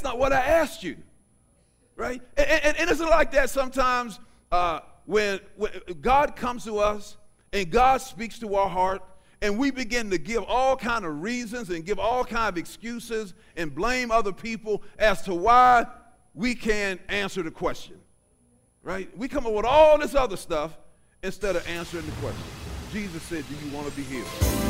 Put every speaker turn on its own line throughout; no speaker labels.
not what I asked you, right? And isn't it like that sometimes when God comes to us and God speaks to our heart and we begin to give all kind of reasons and give all kind of excuses and blame other people as to why we can't answer the question, right? We come up with all this other stuff instead of answering the question. Jesus said, do you want to be healed?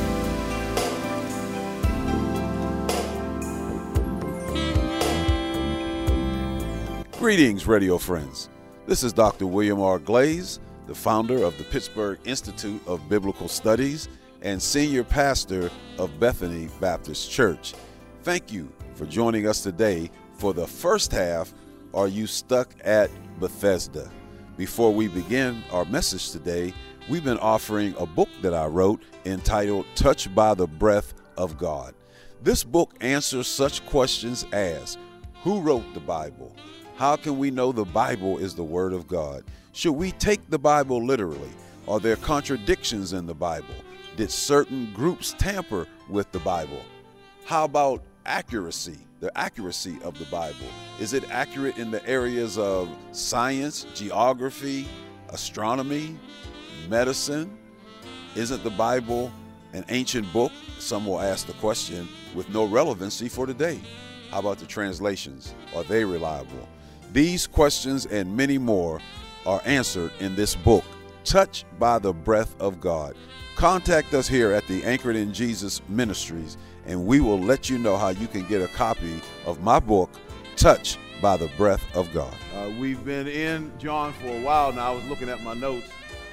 Greetings, radio friends. This is Dr. William R. Glaze, the founder of the Pittsburgh Institute of Biblical Studies and senior pastor of Bethany Baptist Church. Thank you for joining us today for the first half, Are You Stuck at Bethesda? Before we begin our message today, we've been offering a book that I wrote entitled Touched by the Breath of God. This book answers such questions as, who wrote the Bible? How can we know the Bible is the Word of God? Should we take the Bible literally? Are there contradictions in the Bible? Did certain groups tamper with the Bible? How about accuracy, the accuracy of the Bible? Is it accurate in the areas of science, geography, astronomy, medicine? Isn't the Bible an ancient book? Some will ask the question, with no relevancy for today. How about the translations? Are they reliable? These questions and many more are answered in this book, Touched by the Breath of God. Contact us here at the Anchored in Jesus Ministries, and we will let you know how you can get a copy of my book, Touched by the Breath of God.
We've been in John for a while now. I was looking at my notes.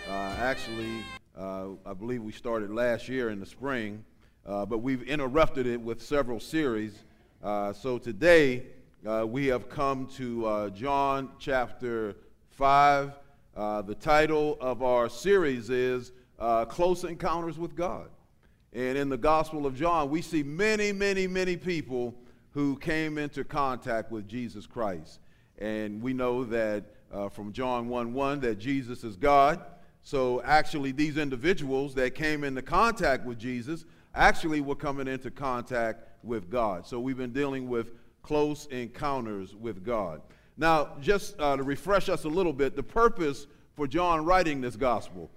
I believe we started last year in the spring, but we've interrupted it with several series. So today, we have come to John chapter 5. The title of our series is Close Encounters with God. And in the Gospel of John, we see many, many, many people who came into contact with Jesus Christ. And we know that from John 1:1 that Jesus is God. So actually these individuals that came into contact with Jesus actually were coming into contact with God. So we've been dealing with close encounters with God. Now, just to refresh us a little bit, the purpose for John writing this gospel,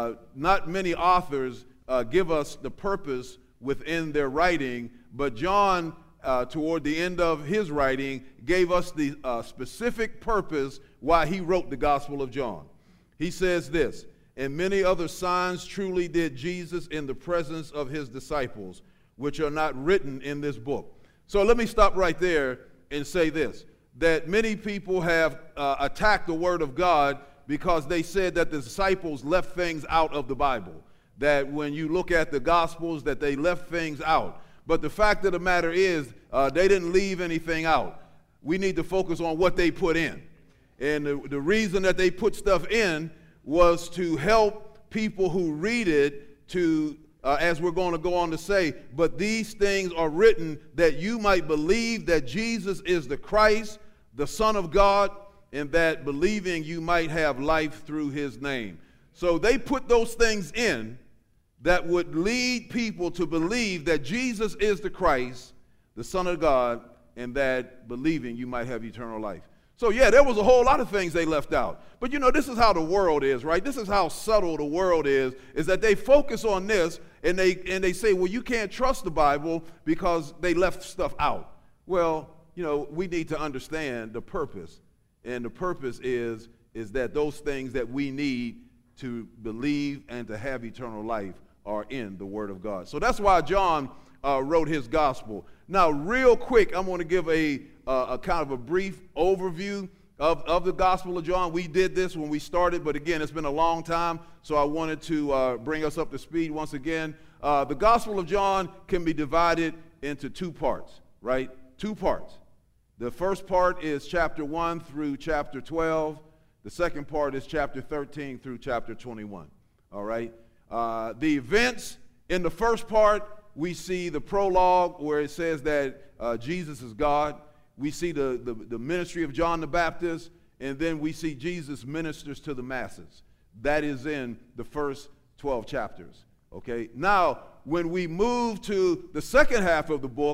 not many authors give us the purpose within their writing, but John, toward the end of his writing, gave us the specific purpose why he wrote the Gospel of John. He says this, and many other signs truly did Jesus in the presence of his disciples, which are not written in this book. So let me stop right there and say this, that many people have attacked the Word of God because they said that the disciples left things out of the Bible, that when you look at the Gospels that they left things out. But the fact of the matter is they didn't leave anything out. We need to focus on what they put in. And the reason that they put stuff in was to help people who read it to as we're going to go on to say, but these things are written that you might believe that Jesus is the Christ, the Son of God, and that believing you might have life through his name. So they put those things in that would lead people to believe that Jesus is the Christ, the Son of God, and that believing you might have eternal life. So yeah, there was a whole lot of things they left out. But you know, this is how the world is, right? This is how subtle the world is that they focus on this and they say, well, you can't trust the Bible because they left stuff out. Well, you know, we need to understand the purpose. And the purpose is that those things that we need to believe and to have eternal life are in the Word of God. So that's why John wrote his gospel. Now, real quick, I'm going to give a kind of a brief overview of the Gospel of John. We did this when we started, but again, it's been a long time, so I wanted to bring us up to speed once again. The Gospel of John can be divided into two parts, right? Two parts. The first part is chapter 1 through chapter 12. The second part is chapter 13 through chapter 21, all right? The events in the first part, we see the prologue where it says that Jesus is God. We see the ministry of John the Baptist, and then we see Jesus ministers to the masses. That is in the first 12 chapters, okay? Now, when we move to the second half of the book,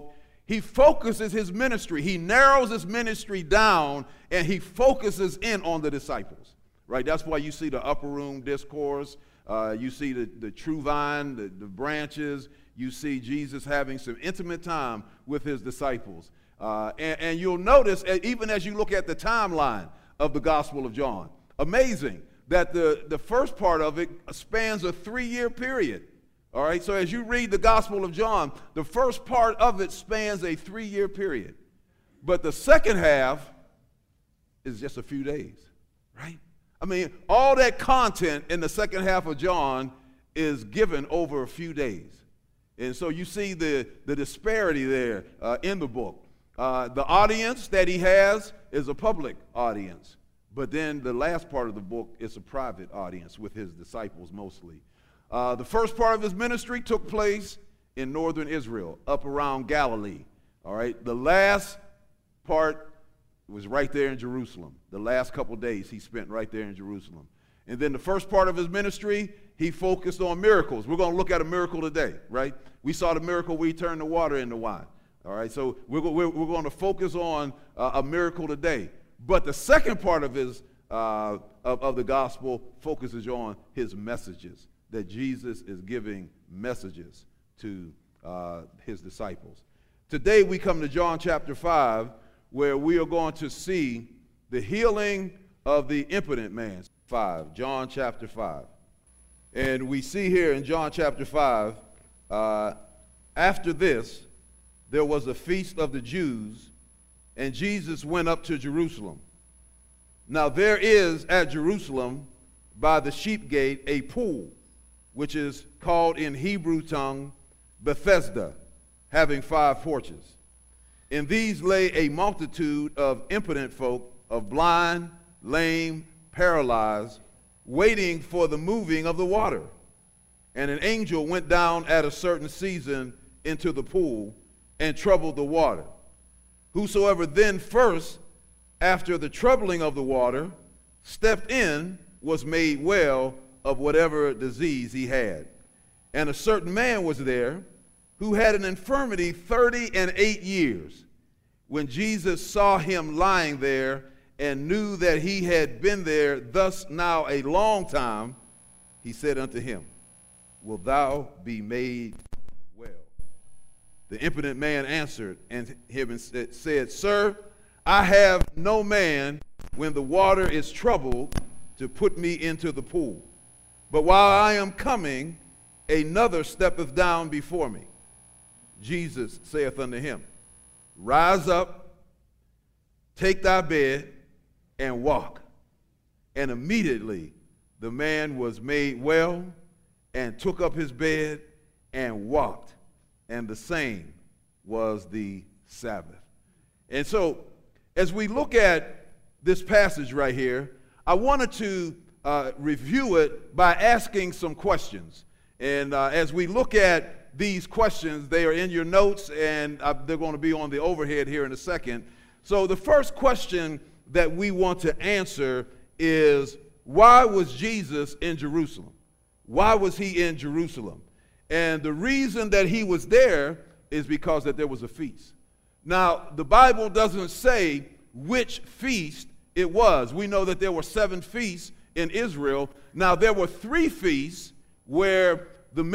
He focuses his ministry. He narrows his ministry down, and he focuses in on the disciples, right? That's why you see the upper room discourse. You see the true vine, the branches. You see Jesus having some intimate time with his disciples. And you'll notice, even as you look at the timeline of the Gospel of John, amazing that the first part of it spans a 3-year period. All right, so as you read the Gospel of John, the first part of it spans a 3-year period. But the second half is just a few days, right? I mean, all that content in the second half of John is given over a few days. And so you see the disparity there in the book. The audience that he has is a public audience. But then the last part of the book is a private audience with his disciples mostly. The first part of his ministry took place in northern Israel, up around Galilee. All right. The last part was right there in Jerusalem. The last couple days he spent right there in Jerusalem. And then the first part of his ministry, he focused on miracles. We're going to look at a miracle today, right? We saw the miracle where he turned the water into wine. All right. So we're going to focus on a miracle today. But the second part of his of the gospel focuses on his messages, that Jesus is giving messages to his disciples. Today we come to John chapter 5, where we are going to see the healing of the impotent man. John chapter 5. And we see here in John chapter 5, after this, there was a feast of the Jews, and Jesus went up to Jerusalem. Now there is at Jerusalem by the sheep gate a pool, which is called in Hebrew tongue Bethesda, having 5 porches. In these lay a multitude of impotent folk, of blind, lame, paralyzed, waiting for the moving of the water. And an angel went down at a certain season into the pool and troubled the water. Whosoever then first, after the troubling of the water, stepped in, was made well of whatever disease he had. And a certain man was there who had an infirmity 38 years. When Jesus saw him lying there and knew that he had been there thus now a long time, he said unto him, Wilt thou be made well? The impotent man answered and said, Sir, I have no man when the water is troubled to put me into the pool. But while I am coming, another steppeth down before me. Jesus saith unto him, Rise up, take thy bed, and walk. And immediately the man was made well, and took up his bed, and walked. And the same was the Sabbath. And so, as we look at this passage right here, I wanted to review it by asking some questions. And as we look at these questions, they are in your notes, and they're going to be on the overhead here in a second. So the first question that we want to answer is, why was Jesus in Jerusalem? Why was he in Jerusalem? And the reason that he was there is because that there was a feast. Now, the Bible doesn't say which feast it was. We know that there were 7 feasts in Israel. Now, there were 3 feasts where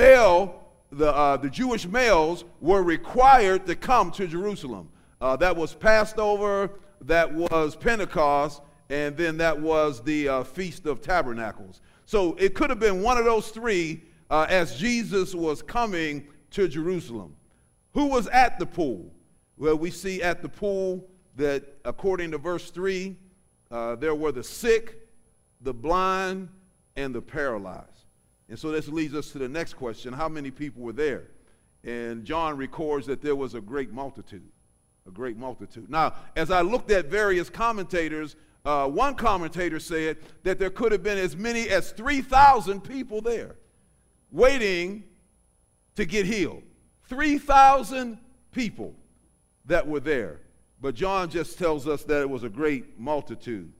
the Jewish males were required to come to Jerusalem. That was Passover, that was Pentecost, and then that was the Feast of Tabernacles. So it could have been one of those 3 as Jesus was coming to Jerusalem. Who was at the pool? Well, we see at the pool that according to verse 3, there were the sick, the blind, and the paralyzed. And so this leads us to the next question. How many people were there? And John records that there was a great multitude. A great multitude. Now, as I looked at various commentators, one commentator said that there could have been as many as 3,000 people there waiting to get healed. 3,000 people that were there. But John just tells us that it was a great multitude.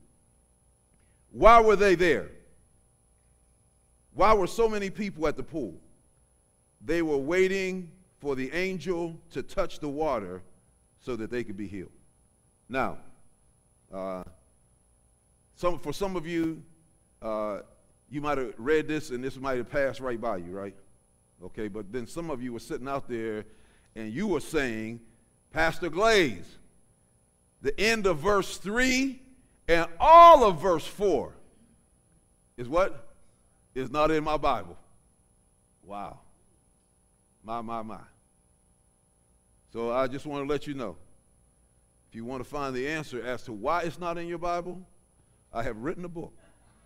Why were they there? Why were so many people at the pool? They were waiting for the angel to touch the water so that they could be healed. Now, for some of you, you might have read this and this might have passed right by you, right? Okay, but then some of you were sitting out there and you were saying, Pastor Glaze, the end of verse 3 and all of verse 4 is what? Is not in my Bible. Wow. My. So I just want to let you know, if you want to find the answer as to why it's not in your Bible, I have written a book.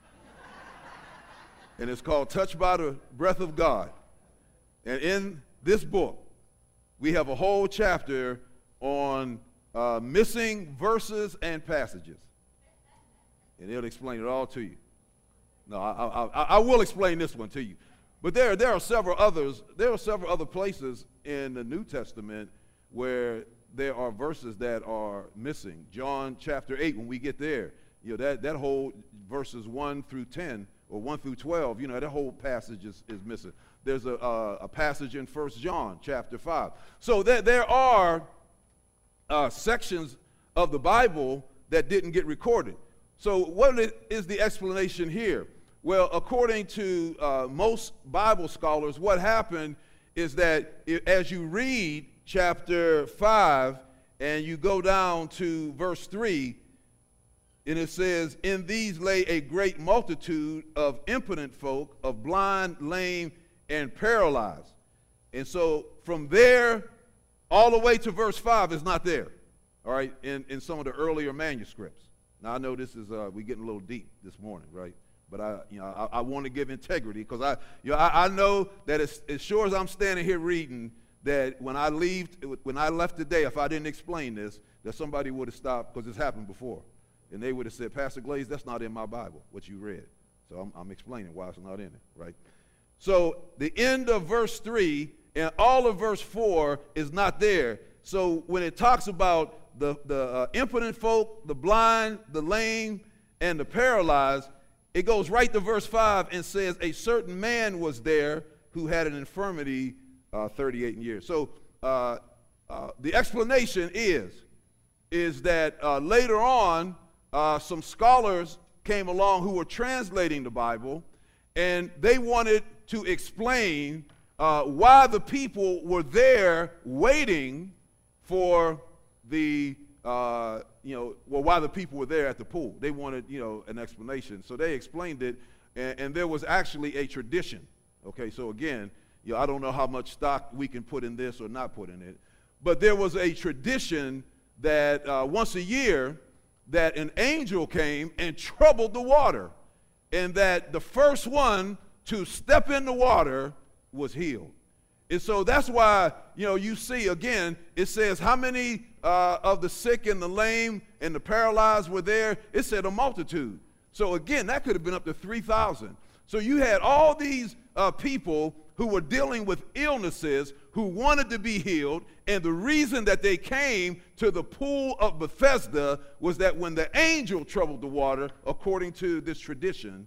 And it's called Touched by the Breath of God. And in this book, we have a whole chapter on missing verses and passages. And it'll explain it all to you. No, I will explain this one to you. But there are several others. There are several other places in the New Testament where there are verses that are missing. John chapter 8, when we get there, that whole verses 1 through 10 or 1 through 12, that whole passage is missing. There's a passage in 1 John chapter 5. So there are sections of the Bible that didn't get recorded. So what is the explanation here? Well, according to most Bible scholars, what happened is that as you read chapter 5 and you go down to verse 3, and it says, in these lay a great multitude of impotent folk, of blind, lame, and paralyzed. And so from there all the way to verse 5 is not there, all right, in some of the earlier manuscripts. Now, I know this is, we're getting a little deep this morning, right? But I want to give integrity, because I know that as sure as I'm standing here reading, that when I left today, if I didn't explain this, that somebody would have stopped, because it's happened before. And they would have said, Pastor Glaze, that's not in my Bible, what you read. So I'm explaining why it's not in it, right? So the end of verse 3 and all of verse 4 is not there. So when it talks about the impotent folk, the blind, the lame, and the paralyzed, it goes right to verse 5 and says, a certain man was there who had an infirmity 38 years. So the explanation is that later on, some scholars came along who were translating the Bible, and they wanted to explain why the people were there waiting for the, why the people were there at the pool. They wanted, an explanation. So they explained it, and there was actually a tradition. Okay, so again, I don't know how much stock we can put in this or not put in it, but there was a tradition that once a year, that an angel came and troubled the water, and that the first one to step in the water was healed. And so that's why, you see, again, it says how many of the sick and the lame and the paralyzed were there. It said a multitude. So again, that could have been up to 3,000. So you had all these people who were dealing with illnesses, who wanted to be healed, and the reason that they came to the pool of Bethesda was that when the angel troubled the water, according to this tradition,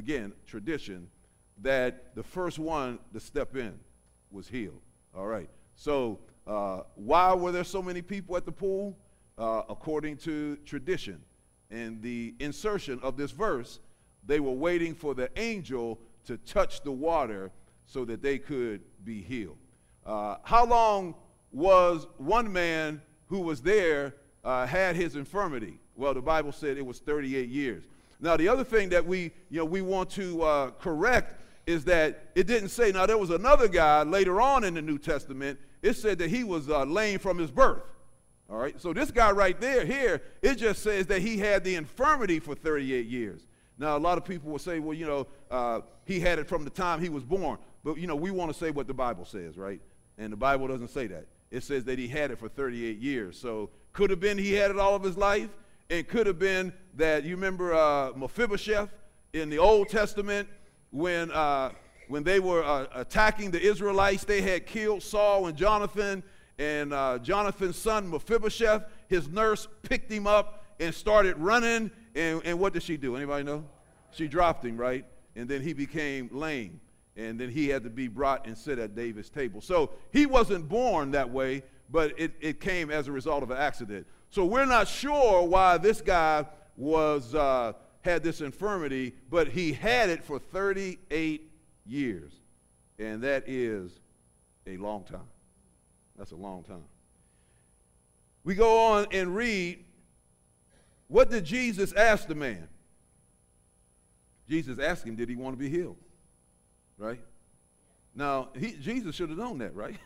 that the first one to step in was healed. All right. So why were there so many people at the pool? According to tradition and the insertion of this verse, they were waiting for the angel to touch the water so that they could be healed. How long was one man who was there had his infirmity? Well, the Bible said it was 38 years. Now, the other thing that we want to correct is that it didn't say, now there was another guy later on in the New Testament, it said that he was lame from his birth. All right, so this guy right there, here, it just says that he had the infirmity for 38 years. Now, a lot of people will say, well, he had it from the time he was born. But, we want to say what the Bible says, right? And the Bible doesn't say that. It says that he had it for 38 years. So could have been he had it all of his life. It could have been that, you remember Mephibosheth in the Old Testament when they were attacking the Israelites, they had killed Saul and Jonathan. And Jonathan's son Mephibosheth, his nurse picked him up and started running. And what did she do? Anybody know? She dropped him, right? And then he became lame. And then he had to be brought and sit at David's table. So he wasn't born that way, but it came as a result of an accident. So we're not sure why this guy had this infirmity, but he had it for 38 years. And that is a long time. That's a long time. We go on and read, what did Jesus ask the man? Jesus asked him, did he want to be healed? Right? Now, Jesus should have known that, right?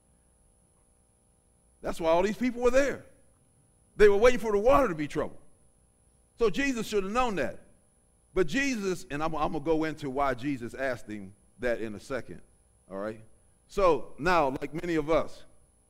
That's why all these people were there. They were waiting for the water to be troubled. So Jesus should have known that. But Jesus, and I'm going to go into why Jesus asked him that in a second, all right? So now, like many of us,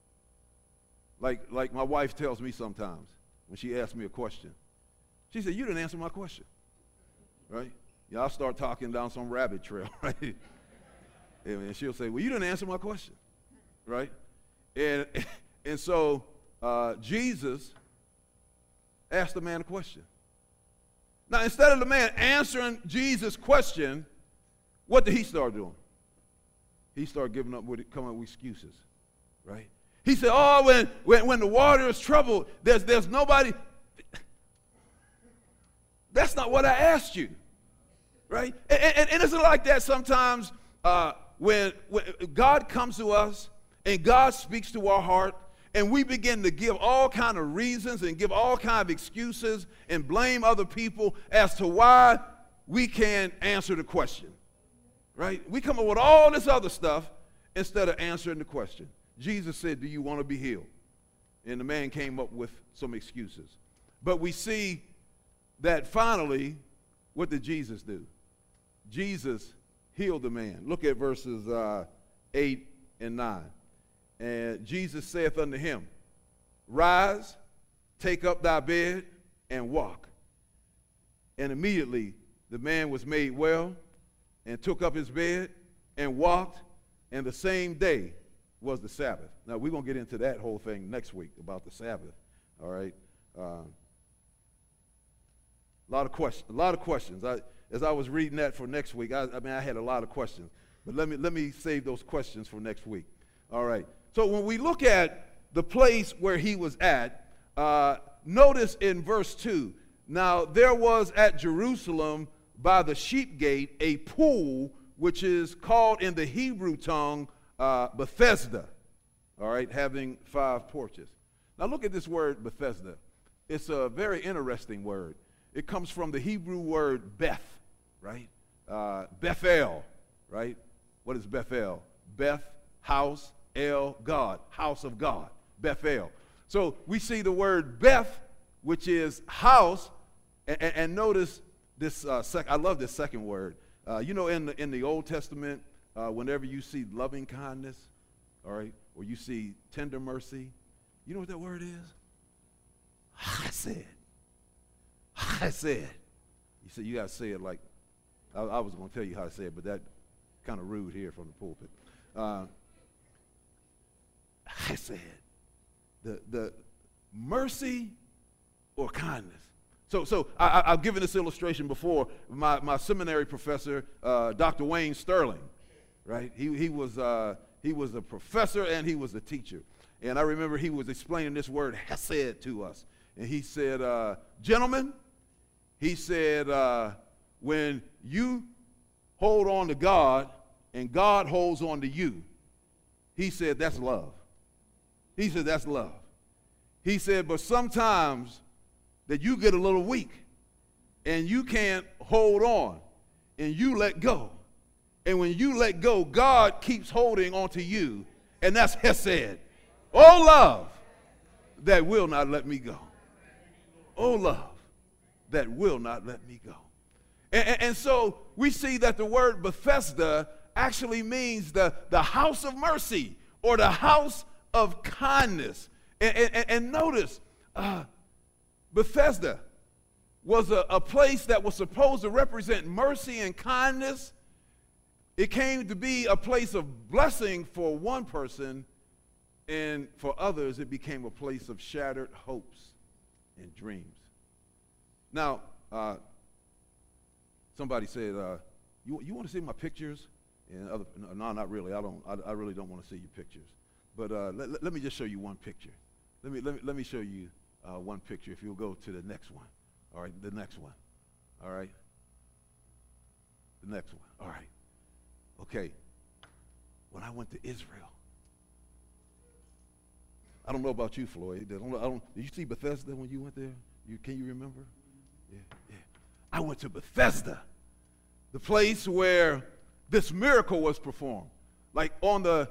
like my wife tells me sometimes when she asks me a question, she said, you didn't answer my question, right? Yeah, I'll start talking down some rabbit trail, right? And she'll say, well, you didn't answer my question, right? And so Jesus asked the man a question. Now, instead of the man answering Jesus' question, what did he start doing? He started coming up with excuses, right? He said, oh, when the water is troubled, there's nobody. That's not what I asked you, right? And isn't it like that sometimes when God comes to us and God speaks to our heart, and we begin to give all kind of reasons and give all kind of excuses and blame other people as to why we can't answer the question, right? We come up with all this other stuff instead of answering the question. Jesus said, do you want to be healed? And the man came up with some excuses. But we see that finally, what did Jesus do? Jesus healed the man. Look at verses 8 and 9. And Jesus saith unto him, rise, take up thy bed, and walk. And immediately the man was made well, and took up his bed, and walked, and the same day was the Sabbath. Now, we're going to get into that whole thing next week about the Sabbath, all right? A lot of questions. As I was reading that for next week, I had a lot of questions. But let me save those questions for next week, all right? So when we look at the place where he was at, notice in verse 2, now there was at Jerusalem by the sheep gate a pool, which is called in the Hebrew tongue Bethesda, all right, having 5 porches. Now look at this word Bethesda. It's a very interesting word. It comes from the Hebrew word Beth, right? Bethel, right? What is Bethel? Beth, house, El, God, house of God, Bethel. So we see the word Beth, which is house, and notice this, I love this second word. You know, in the Old Testament, whenever you see loving kindness, all right, or you see tender mercy, you know what that word is? Chesed. Chesed. You see, you got to say it like, I was going to tell you how to say it, but that kind of rude here from the pulpit. Chesed. The mercy or kindness. So I've given this illustration before. My seminary professor, Dr. Wayne Sterling, right? He was a professor and he was a teacher. And I remember he was explaining this word hesed to us. And he said, gentlemen, he said, when you hold on to God and God holds on to you, he said, that's love. He said, that's love. He said, but sometimes that you get a little weak and you can't hold on and you let go. And when you let go, God keeps holding on to you, and that's hesed. Oh, love that will not let me go. Oh, love that will not let me go. And so we see that the word Bethesda actually means the house of mercy or the house of kindness. And notice, Bethesda was a place that was supposed to represent mercy and kindness. It came to be a place of blessing for one person, and for others it became a place of shattered hopes and dreams. Now, somebody said, you want to see my pictures? And no, not really. I really don't want to see your pictures. But let me just show you one picture. Let me show you one picture. If you'll go to the next one. All right, the next one. All right. The next one. All right. Okay. When I went to Israel, I don't know about you, Floyd. Did you see Bethesda when you went there? Can you remember? Yeah. I went to Bethesda, the place where this miracle was performed. Like on the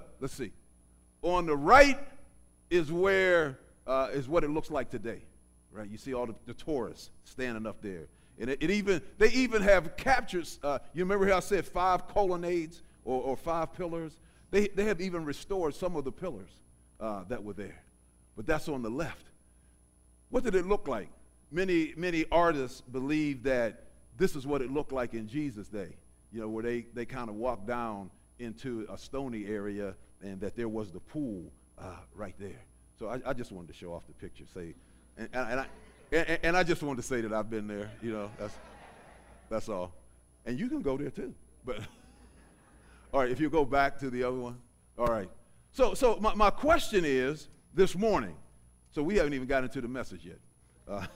right is where is what it looks like today, right? You see all the tourists standing up there, and they even have captured. You remember how I said 5 colonnades or 5 pillars? They have even restored some of the pillars that were there, but that's on the left. What did it look like? Many artists believe that this is what it looked like in Jesus' day, where they kind of walked down into a stony area and that there was the pool right there. So I just wanted to show off the picture, and I just wanted to say that I've been there. That's all. And you can go there too. But all right, if you go back to the other one. All right. So my question is this morning. So we haven't even gotten into the message yet.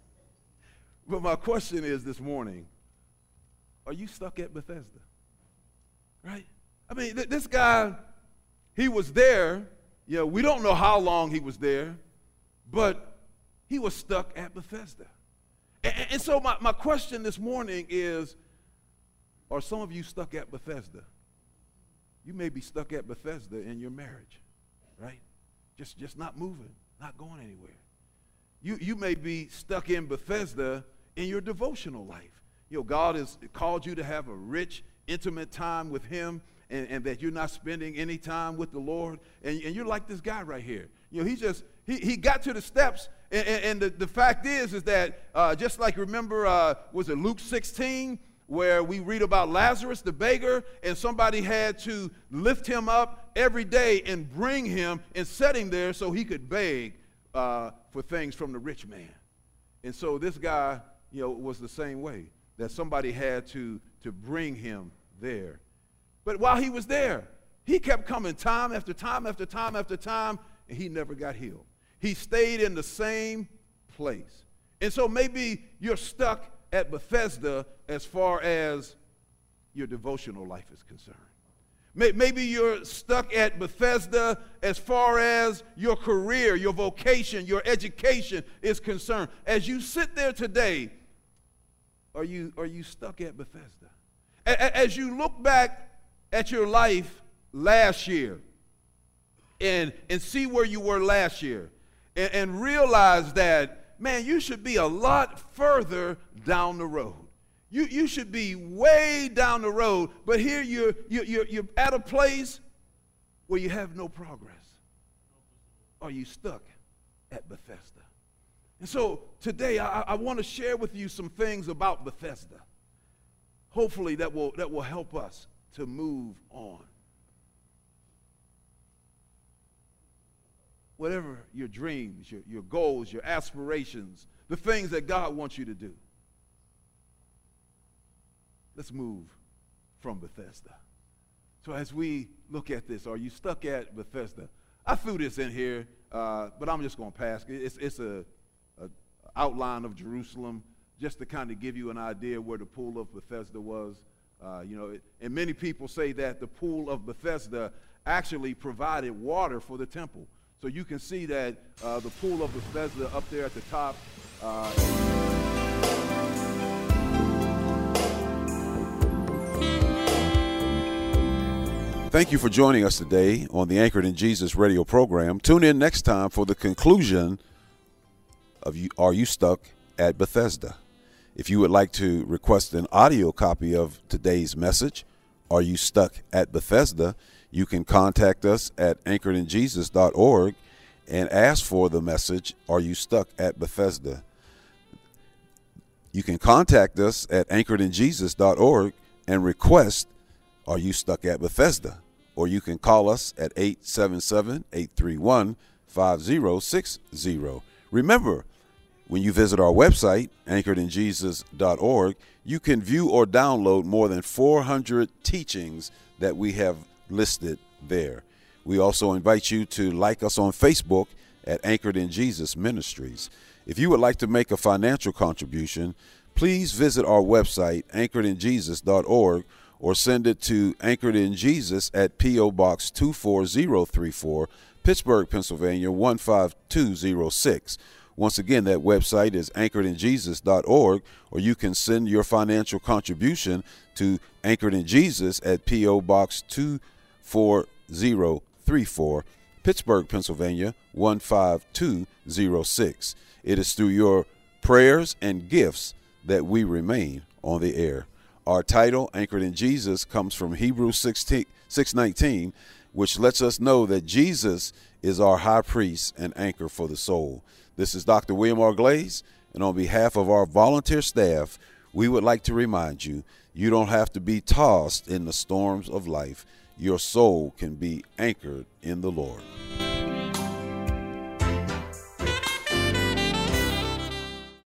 But my question is this morning, are you stuck at Bethesda? Right? I mean, this guy, he was there. We don't know how long he was there, but he was stuck at Bethesda. And so my question this morning is, are some of you stuck at Bethesda? You may be stuck at Bethesda in your marriage, right? Just not moving, not going anywhere. You may be stuck in Bethesda in your devotional life. God has called you to have a rich, intimate time with him, and that you're not spending any time with the Lord. And you're like this guy right here. He got to the steps, and the fact is that just like remember, was it Luke 16, where we read about Lazarus, the beggar, and somebody had to lift him up every day and bring him and set him there so he could beg for things from the rich man. And so this guy, was the same way, that somebody had to bring him there. But while he was there, he kept coming time after time after time after time, and he never got healed. He stayed in the same place. And so maybe you're stuck at Bethesda as far as your devotional life is concerned. Maybe you're stuck at Bethesda as far as your career, your vocation, your education is concerned. As you sit there today, are you stuck at Bethesda? As you look back at your life last year and see where you were last year and realize that, man, you should be a lot further down the road. You should be way down the road, but here you're at a place where you have no progress. Are you stuck at Bethesda? And so today I want to share with you some things about Bethesda. Hopefully that will help us to move on. Whatever your dreams, your goals, your aspirations, the things that God wants you to do. Let's move from Bethesda. So as we look at this, are you stuck at Bethesda? I threw this in here, but I'm just going to pass. It's a outline of Jerusalem, just to kind of give you an idea where the pool of Bethesda was. And many people say that the pool of Bethesda actually provided water for the temple. So you can see that the pool of Bethesda up there at the top.
Thank you for joining us today on the Anchored in Jesus radio program. Tune in next time for the conclusion of Are You Stuck at Bethesda? If you would like to request an audio copy of today's message, Are You Stuck at Bethesda? You can contact us at anchoredinjesus.org and ask for the message, Are You Stuck at Bethesda? You can contact us at anchoredinjesus.org and request, Are You Stuck at Bethesda? Or you can call us at 877-831-5060. Remember, when you visit our website, anchoredinjesus.org, you can view or download more than 400 teachings that we have listed there. We also invite you to like us on Facebook at Anchored in Jesus Ministries. If you would like to make a financial contribution, please visit our website, anchoredinjesus.org, or send it to Anchored in Jesus at P.O. Box 24034, Pittsburgh, Pennsylvania 15206. Once again, that website is anchoredinjesus.org, or you can send your financial contribution to Anchored in Jesus at P.O. Box 24034, Pittsburgh, Pennsylvania 15206. It is through your prayers and gifts that we remain on the air. Our title, Anchored in Jesus, comes from Hebrews 6:19, which lets us know that Jesus is our high priest and anchor for the soul. This is Dr. William R. Glaze, and on behalf of our volunteer staff, we would like to remind you, you don't have to be tossed in the storms of life. Your soul can be anchored in the Lord.